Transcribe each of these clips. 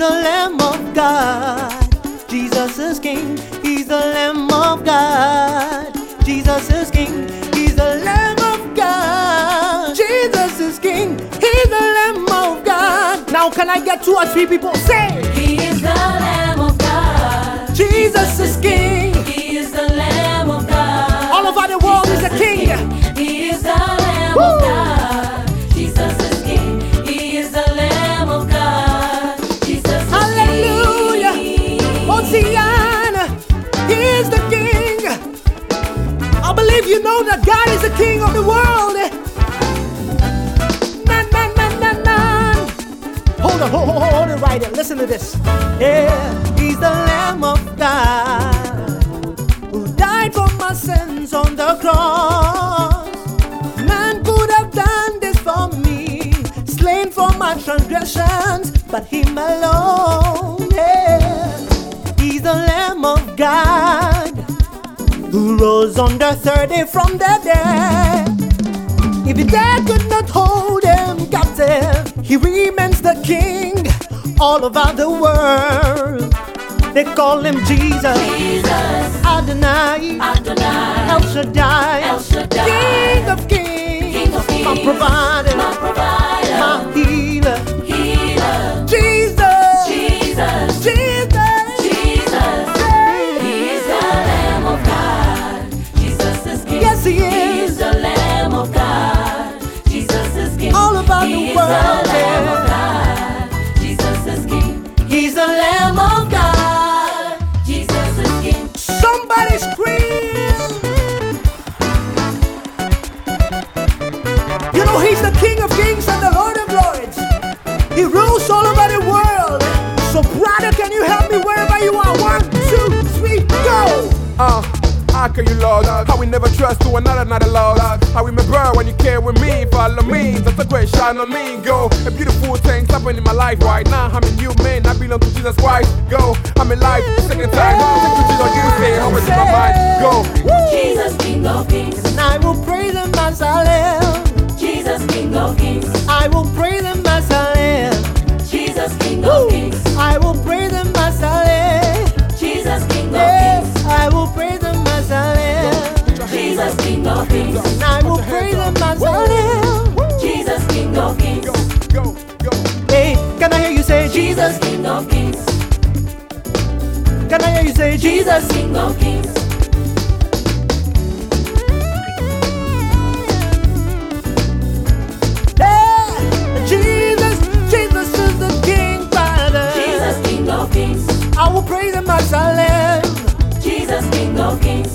the Lamb of God. Jesus is King. He's the Lamb of God. Jesus is King. He's the Lamb of God. Jesus is King. He's the Lamb of God. Now can I get 2 or 3 people say? He is the Lamb of God. Jesus is King. He is the Lamb of God. All over the world is a King. He is the Lamb of God. Jesus is King. He is the Lamb of God. Jesus is Hallelujah. King. Hosanna. He is the King. I believe you know that God is the King of the world. Hold it right there. Listen to this. Yeah, He's the Lamb of God who died for my sins on the cross. Man could have done this for me, slain for my transgressions, but Him alone. Yeah, He's the Lamb of God who rose on the 3rd day from the dead. If the dead could not hold Him captive, He remains the King all over the world. They call Him Jesus, Adonai, El Shaddai, King of Kings, my provider, my healer, Jesus, Jesus. He is the Lamb of God. Jesus is King. Yes, He is. He is the Lamb of God. Jesus is King. All about He the world. is the Lamb of God. Jesus is King. He's the Lamb of God. Jesus is King. Somebody scream. You know He's the King of Kings and the Lord of Lords. He rules all over the world. So brother, can you help me wherever you are? 1, 2, 3, go. How can you, Lord? How we never trust to another Lord. How we remember when you care with me, follow me. That's a great shine on me. Go, a beautiful thing happening in my life right now. I'm a new man, I belong to Jesus Christ. Go, I'm in life, second time. Take to Jesus, you say, how is my mind? Go. Jesus, King of Kings. And I will praise Him as I live. Jesus, King of Kings. I will praise Him as I live. Jesus, King of Kings. I will praise Him as I live. Jesus, King of Yes, Kings. I will praise Him as I live. Jesus, King of Kings. And I will praise Him as I live. Jesus, King of Kings. Go. Hey, can I hear you say Jesus, Jesus? King of Kings. Can I hear you say Jesus? Jesus, King of Kings. Yeah, Jesus is the King, Father. Jesus, King of Kings. I will praise Him as I live. Jesus, King of Kings.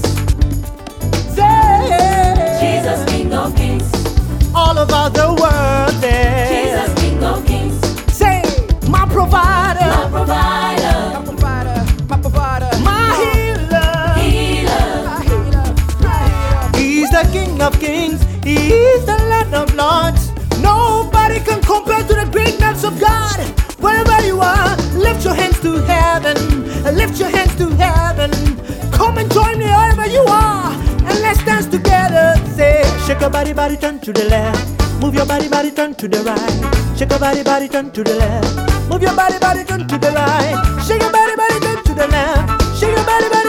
Say, Jesus, King of Kings. all over the world, there. Jesus, King of Kings. Say, my provider, My provider, My provider. my healer. He's the King of Kings. He is the Lord of Lords. Nobody can compare to the greatness of God. Wherever you are, lift your hands to heaven. Lift your hands to heaven. Come and join me wherever you are, and let's dance together. Say, shake your body, turn to the left. Move your body, turn to the right. Shake your body, turn to the left. Move your body, turn to the right. Shake your body, turn to the left. Shake your body.